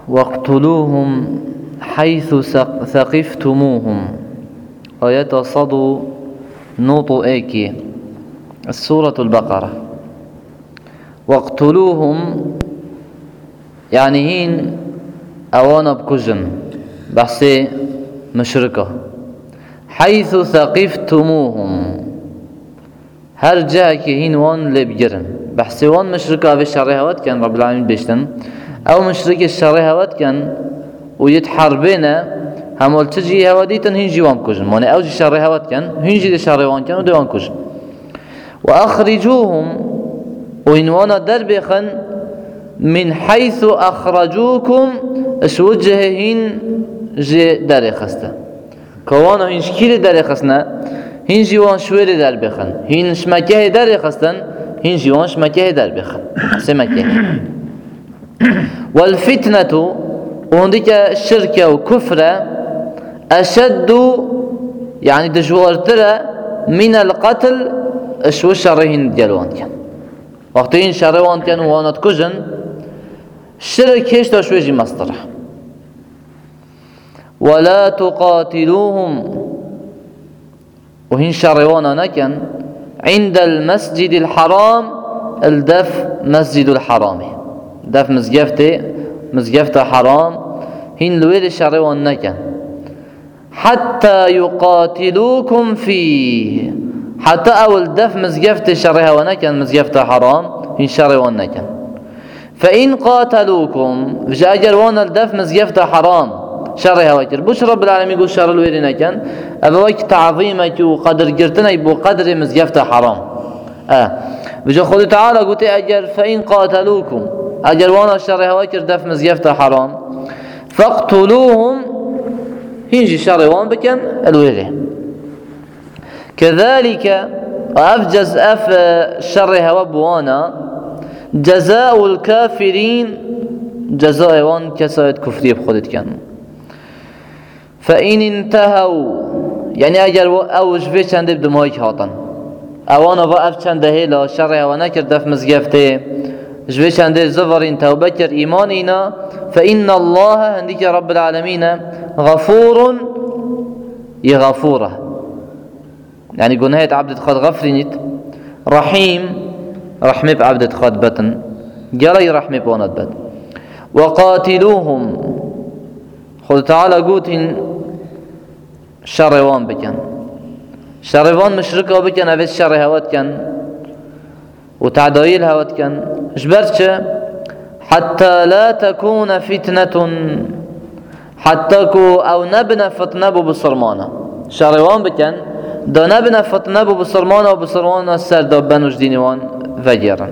واقتلوهم حيث ثقفتموهم. آيات صدو نوطو ايكي السورة البقرة. واقتلوهم يعني هين اوانا بكجن بحسي مشركة. حيث ثقفتموهم هر جاء هين وان لبجرن بحسي وان مشركة في الشريهوات كان رب العالمين بيشتن او مشرك الشريهوات كان ويتحاربين همول تجي هوديتن هنجي وان كجن ماني اوجي شريهوات كان هنجي دي شريوان كان ودي وان كجن. واخرجوهم وينوانا دربخن من حيث اخرجوكم اش وجههن جي داري خسته كوانا هنش كيري داري خسنا هنجي وان شويري دربخن هنش مكيه داري خستن هنجي وان شمكيه دربخن سمكيه. والفتنة وهنديك الشركة وكفرة أشد يعني دجوارترة من القتل شو شرهن ديالوان كان وقتين شرهوان كان وانا تكجن الشرك هيش شو يجي مصدره. ولا تقاتلوهم وهن شرهوانا كان عند المسجد الحرام الدف مسجد الحرام دف مزجفته حرام هن لويل شرهوانا كان حتى يقاتلوكم فيه حتى أول دف مزجفت شرهوانا كان مزجفته حرام هن شرهوانا كان. فإن قاتلوكم فجأجر وانا الدف مزجفته حرام شرها وكر بوش رب العالمين يقول شر الويرنا كان أبوك تعظيمك وقدر قرتنا يبو قدر مزجفته حرام. بجو خذ تعالى قلت أجر فإن قاتلوكم أجر وانا شرها وكر دف مزجفته حرام فاقتلوهم هنجي شر وان بكن الويره. كذلك أفجز شرها وبوانا جزاء الكافرين جزاء وان كسائد كفرية بخودت كان. فإن انتهوا يعني أجر أو جبه چند بدم هاي كهاتن أوانا وقف چند هيلا شرها وانا كردف مزگفته جبه چند زفرين توبة كر إيمانينا فإن الله هنديك رب العالمين غفور يغفوره يعني قناية عبد خد غفرينيت رحيم رحمة بعبد خد بطن جري رحمة بوند بطن. وقاتلوهم خذ تعالى قوتين شروان بكن شروان مشركة بكن أبس شر هوات كان وتعدايل هوات كان جبرتش حتى لا تكون فتنة حتى كو أو نبنى فتنة بصرمانة شروان بكن دا نبنى فتنة بصرمانة وبصرمانة السر دابن وجدينوان فجرا.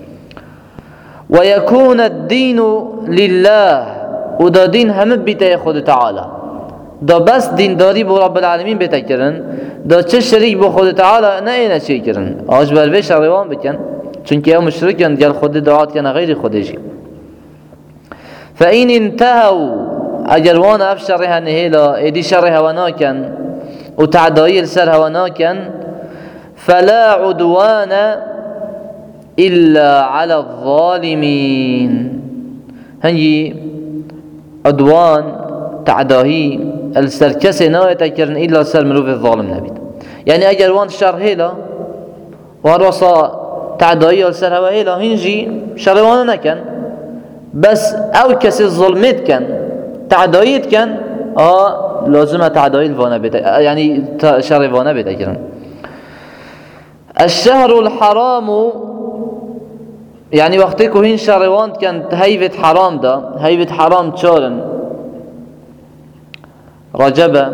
ويكون الدين لله ودا دين هم بيتا يخود تعالى دا بس دين داري بو رب العالمين بيتا كرن دا چه شريك بو خود تعالى ناينا چه كرن آجبر بيش روان بكن چونك او مشركن ديال خود دعات كان غير خودشي. فإن انتهوا أجروان أفشرها نهيلا إيدي شرها وناكن وتعدايل سرها وناكن فلا عدوان إلا على الظالمين. هنجي عدوان تعداهي السركس ناية تكرن إلا سر مروف الظالم نبيت يعني أجر وان شر هيلا ورصا تعداهي السر هوا هيلا هنجي شروان نكن بس أو كسي الظلمت كان تعداهيت كان لازم تعداهي الفانا بيت يعني شر فانا بيت كرن. الشهر الحرام يعني وقتك هين شروان كان هيفت حرام دا هيفت حرام تشارن رجب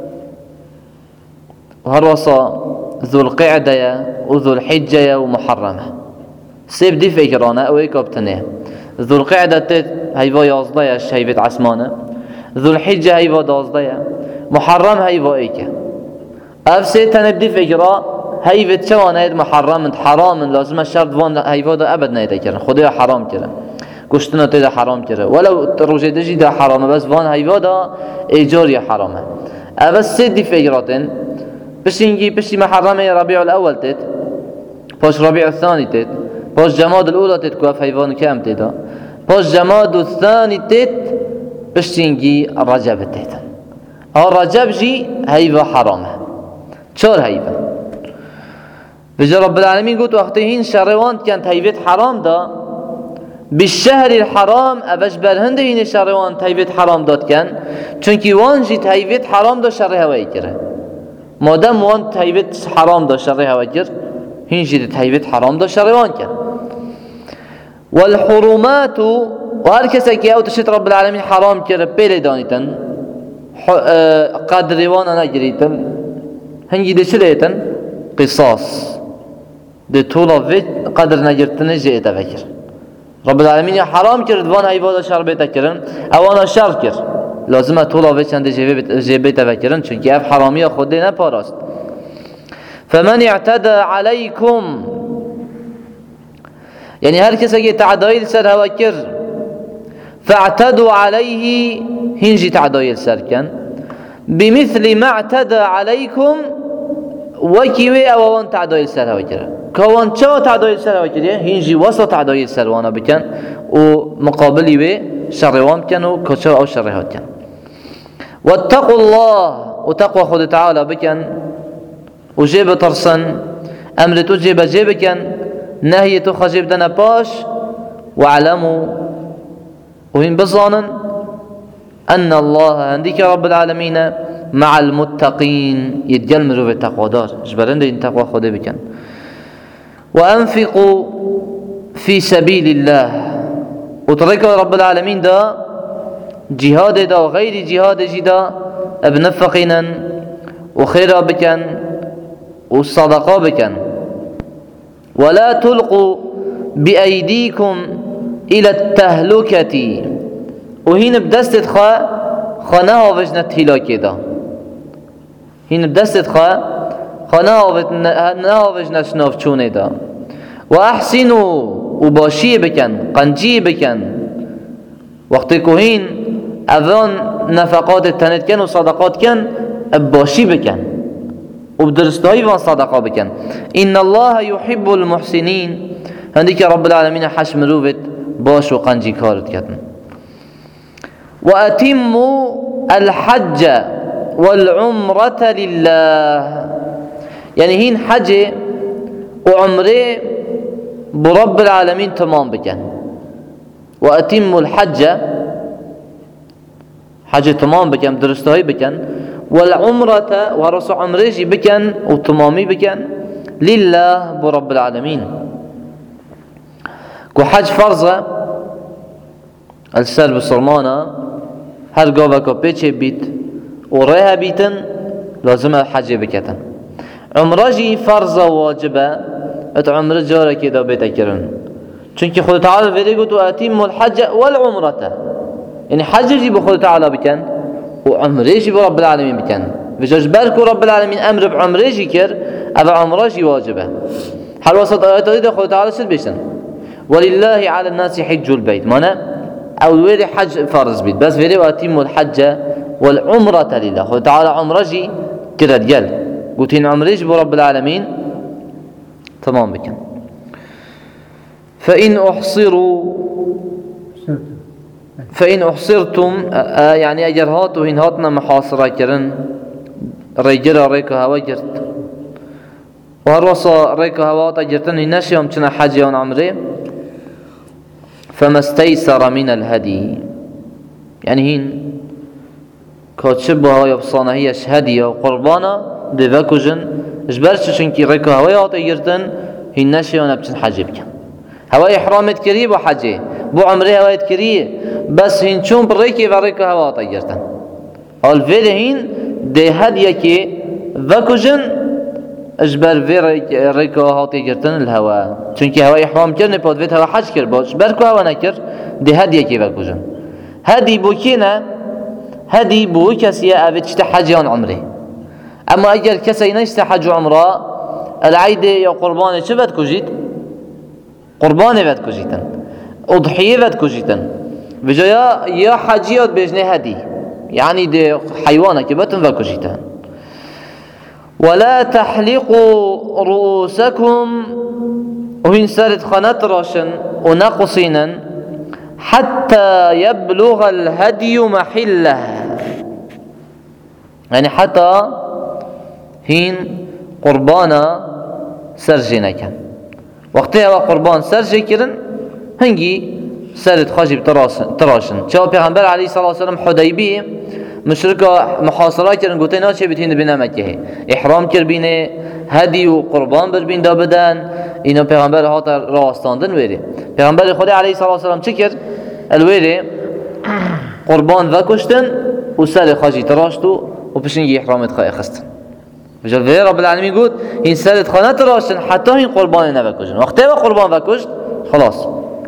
وهروصا ذو القعدة وذو الحجة ومحرمة سيب دي فكرانا او ايكابتنه. ذو القعدة هيفا يازدايش هيفت عسمانة ذو الحجة هيفا دازدايا محرم هيفا ايكا افسيت تنبدي فكرا هيفت شوان هيد محرم حرام لازم الشرط وان هيفا دا ابد نيتكرن خديها حرام كرن كشتنا تدا حرام كره ولو روجه دجي دا حرامه بس وان هيفا دا ايجاري حرامه. بس سد فكرتين بشينجي بشي محرمه ربيع الاول تت باش ربيع الثاني تت باش جماد الاولى تت كوف هيفان كام تدا باش جماد الثاني تت بشتينجي رجب التهتن رجب جي هيبة حرامه چور هيبة بجا رب العالمين قلت وقتهين شروان كانت هيبة حرام دا بالشهر الحرام أبش برهنده هين شروان هيبة حرام داد كان چونكي وان جيت هيبة حرام دا شر هواي كره مادام وان هيبة حرام دا شر هواي كره هين جيت هيبة حرام دا شروان كان والحرمات وهر كسا كي او تشت رب العالمين حرام كره بيلي دانيتن قدر وانا نجريتن هنجي دي شليتن قصاص دي طولا في قدر نجرتن جيتا فكر رب العالمين حرام كرد وان هيبادا شر بيتا كرن او انا شر كر لازم طولا في چند جيبيتا فكرن چونك اف حرامي خود دي نپاراست فمن اعتدى عليكم يعني هر كسا كي تعدايل سر هوا كر فاعتدوا عليه هنجي تعدايل سر كان بمثل ما اعتدى عليكم وكيوي او وان تعدايل سر هوا كر كوان چاو تعدايل سر هوا كر هنجي وسط تعدايل سر وانا بكن ومقابلي بي شر وان كان وكشو او شر هوا كان واتقوا الله وتقوى خود تعالى بكن وجيب ترسن امر تجيب جيبكن نهي تخجب دنا باش واعلموا وهم بظانا أن الله عندك رب العالمين مع المتقين يتجلمروا بالتقوى دار جبرن دين تقوى خده بكن وأنفقوا في سبيل الله وتركوا رب العالمين دا جهاد دا وغير جهاد جدا ابنفقنا وخيرا بكن والصدقاء بكن ولا تلقوا بأيديكم إلى التهلكة وهين بدست خانها وجنة هلاكي دا هين بدست خانها وجنة شنافچونه دا وأحسنوا وباشي بكن قنجي بكن وقت كوهين أذان نفقات التنت كن وصدقات كن باشي بكن وبدرستهاي وان صدقة بكن إن الله يحب المحسنين هنديك رب العالمين حش مروفت باش وقنجي كارت كتن وأتموا الحج والعمرة لله يعني هين حج وعمره برب العالمين تمام بكن وأتموا الحج حج تمام بكن درستهاي بكن والعمرة ورسو عمريجي بكن وتمامي بكن لله برب العالمين كو حج فرضة السر بصرمانة هر قوبا كو بيتشي بيت وريها بيتن لازم حج بكتن عمريجي فرضة واجبة ات عمر جارة كده بيتكرن چونك خود تعالى فيدي قلت وأتم الحج والعمرة يعني حج جي بخود تعالى بكن وعمريجي برب العالمين بكن بجاج باركو رب العالمين أمر بعمريجي كر أبا عمريجي واجبه حال وسط آيات هذه خود تعالى شد بيشن ولله على الناس حج البيت مانا أو ويري حج فرض بيت بس ويري وأتم الحج والعمرة لله خود تعالى عمريجي كده ديال قلت إن عمريجي برب العالمين تمام بكن فإن أحصرتم يعني أجر هاتو هين هاتنا محاصرة كرن ريجرا ريكا هوا جرت وهروسا ريكا هوا تجرتن هين نشيهم چنا حجيون عمري فما استيسر من الهدي يعني هين كاتشبها يبصانا هي هدية وقربانا بذاكوجن اجبرش چنكي ريكا هوا تجرتن هين نشيهم بچن حجي بكن هوا إحرامت كريه وحجي بو عمره هوا كريه بس هين چون بريكي وريكا هوا تجرتن الفيل هين ده هدية كي ذاكوجن اجبر في ريكا هوا تجرتن الهوا چونكي هوا إحرام كرنه بود فيت هوا حج كر باش بركو هوا نكر ده هدية كي ذاكوجن هدي بو كينا هدي بو كسي أبد حجيان عمره أما أجر كسي نشت حج عمره العيدة يا قربان شو بد كوجيت قربان بد كوجيتن أضحية بد كوجيتن بجايا يا حجيات بيجني هدي يعني دي حيوانة كبتن بد كوجيتن ولا تحلقوا رؤوسكم وين سارت خانات راشن ونقصينا حتى يبلغ الهدي محله، يعني حتى هين قربانا سرجنا كان وقتها وقربان سرجي كرن هنجي سرد خاجب تراشن شو پیغمبر عليه الصلاة والسلام حديبية مشركة محاصرة كرن قلتين ناچه بتين بنا مكه احرام كر بينه هدي و قربان بر بين دا بدن اینو پیغمبر هات راستاندن ویره. پیغمبر خدا علیه الصلاة والسلام چه کرد؟ الویره قربان وکشتن و سر خاجی تراشتو و پشنگی احرامت خواهی خستن. وجل رب العالمین گفت این سرت خانه تراشتن حتی این قربان نوکشتن. وقتی با قربان وکشت خلاص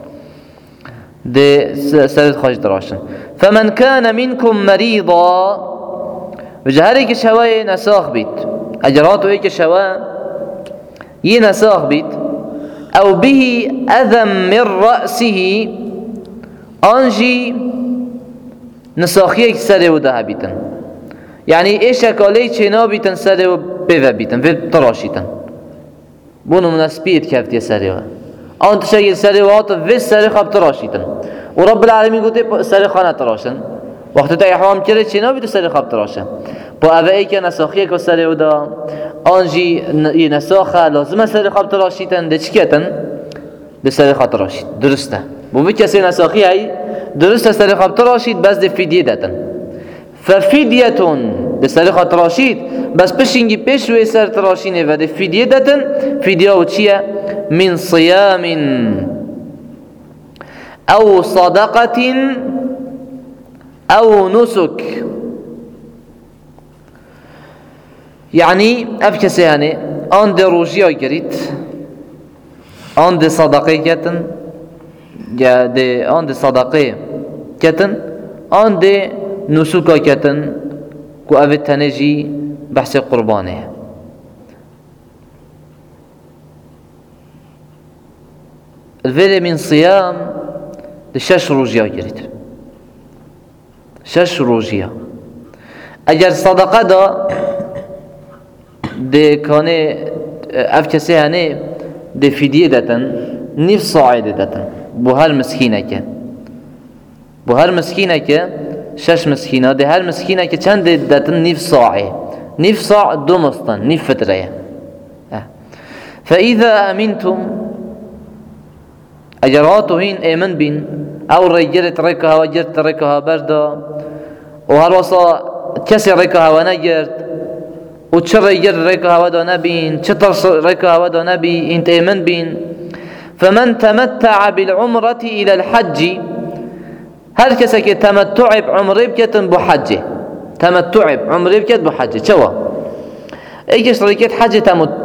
ده سرت خاجی تراشتن. فمن كان منكم مريضا وجه هر یک شوای نساخ بید اجرات و یک شوا يه نساخ بيت أو به أذى من رأسه أنجي نساخيك سره وده بيتن يعني إيش أكالي چنا بيتن سره وبيوه بيتن في تراشيتن بونو مناسبيت كفتي سره أنت شايل سره وعطف في سره خب تراشيتن ورب العالمين قلت سره خانه تراشن وقت تا احرام کرد چنا بيتو سره خب تراشن با اوه که نساخیه که سره ودا آنجی یه نساخه لازمه سر خواب تراشیدن ده چی کتن؟ ده سر خواب تراشید درسته بو کسی نساخی هی درسته سر خواب تراشید بس ده فیدیه دتن ففیدیتون ده سر خواب تراشید بس پشنگی پیش روی سر تراشینه و ده فیدیه دتن فیدیه و چیه؟ من صیام او صدقه او نسک يعني أفكس يعني آن ده روجيا جريت آن ده صدقه كتن يا ده آن ده صدقه كتن آن ده نسوكا كتن كو أبد تنجي بحث قربانه الفيلي من صيام ده 6 روجيا جريت 6 روجيا اگر صدقه دا ده کانه اف کسی هنه ده فدیه دتن نف صاعده دتن بو هر مسکینه که بو هر مسکینه که 6 مسکینه ده هر مسکینه که چند دتن نف صاعه نف صاع 2 مستن نف فتره فإذا أمنتم أجراتو هين آمن بين أو رجلت ركها وجرت ركها بردا وهر وصا كسي ركها ونجرت و چه ریگر رکا ودا نبین چه ترس رکا ودا نبی انت ایمن بین فمن تمتع بالعمرة الى الحج هر کسی که تمتع بعمره بکتن بو حجه تمتع بعمره بکت بو حجه چوا ایکش ریکت حج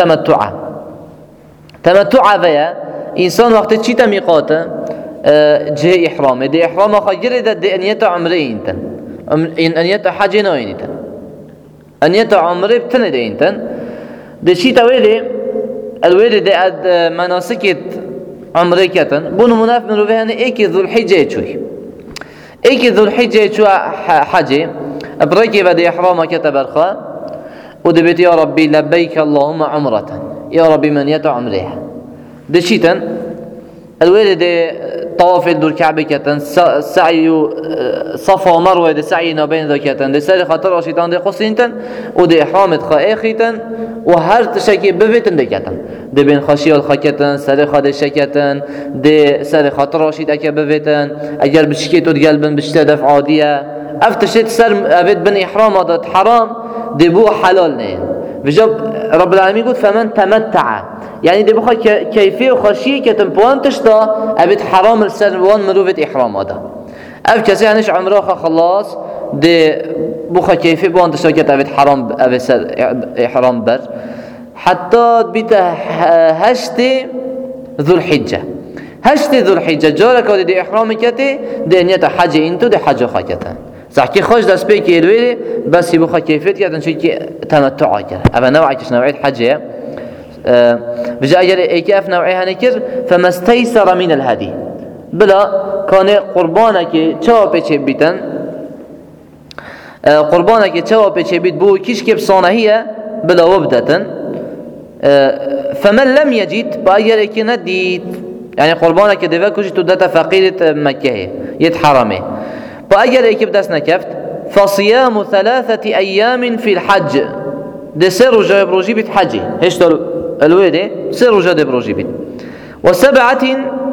تمتع ویا انسان وقتی چی تمیقاته جه احرامه ده احرام آخا گره ده انیت عمره اینتن انیت حج ناینیتن انيت عمره بتنه ده انتن ده شي تويلي الويلي ده اد مناسك عمره كتن بونو مناف من روحاني ايكي ذو الحجه شوي ايكي ذو الحجه شو حجه ابركي بده احرامه كتبرخا وده بيت يا ربي لبيك اللهم عمره يا ربي من يت عمرها ده شيتن الويلي ده طواف دور كعبه كتن سعي صفا ومروه ده سعي بين ذا كتن ده سر خاطر راشيتان ده قصينتن وده احرامت خايخيتن وهر تشكي بفتن ده كتن ده بين خاشيال خاكتن سر خاد شكتن ده سر خاطر راشيت اك بفتن اگر بشكيت قلبن بشتدف عاديه افتشت سر ابد بن احرام ده حرام ده بو حلال نه بجاب رب العالمين يقول فمن تمتع يعني دي بخا كيفية وخشية كتنبوان تشتا أبد حرام السنوان مروفة إحرام هذا أب كسي عنش عمره خلاص دي بخا كيفية بوان تشتا كتبد حرام أبد إحرام بر حتى بيت هشتي ذو الحجة هشتي ذو الحجة جارك ودي دي إحرام كتي دي نيتا حاجة انتو دي حاجة خاكتا صح كي خوش دست بيكي الويلي بس يبخا كيفية كتن شو كي تمتع كده أبا نوعكش نوعية حاجة بجاء جل إيكاف نوعها نكر فما استيسر من الهدي بلا كان قربانك چاو پیچه بیتن قربانك چاو پیچه بیت بو کیش که بسانه هي بلا وبدتن فمن لم يجد با اگر اکی ندید يعني قربانه که دیوه کشی تو دتا فقیرت مکه یت حرامه. با اگر ایکب دست نکفت فصيام 3 أيام في الحج، ده سر رجا بروجي بيت حجي هشت الويدة سر رجا بروجي بيت، و7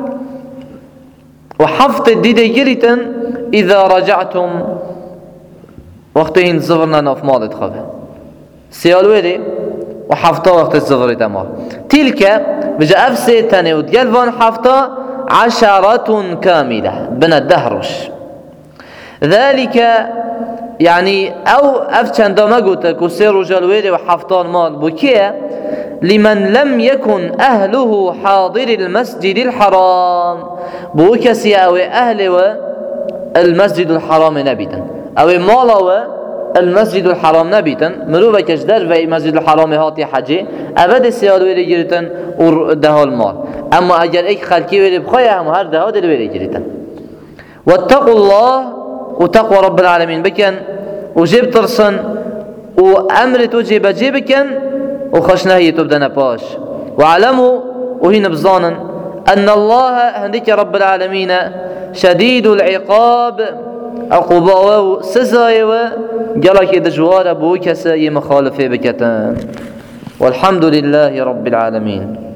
وحفظ الديدة جريتا إذا رجعتم وقتين زفرنا نوف مالت خبه سيالويدة وحفظة وقت الزفر تمام. تلك بجا أفسي تاني وديالفان حفظة 10 كاملة بنا الدهرش. ذلك يعني أو أفتشان دوما قلتك وسير رجال وحفظان مال بكية لمن لم يكن أهله حاضر المسجد الحرام، بوكسي أو أهل المسجد الحرام نبيتا أو مالا المسجد الحرام نبيتا مروبة كجدر في مسجد الحرام هاتي حجي أبدا سيال ويري جريتا وده المال. أما أجل إيك خلقي ويري بخيا هم هر ده دل ويري جريتا. واتقوا الله وتقوى رب العالمين بكن وجيب ترسن وأمرت وجيب جيبكن وخشناه تبدنا باش. وعلموا وهنا بظانا أن الله هنديك رب العالمين شديد العقاب عقوبة سزايا جلك دجوار بوكسا مخالفة بكتان. والحمد لله رب العالمين.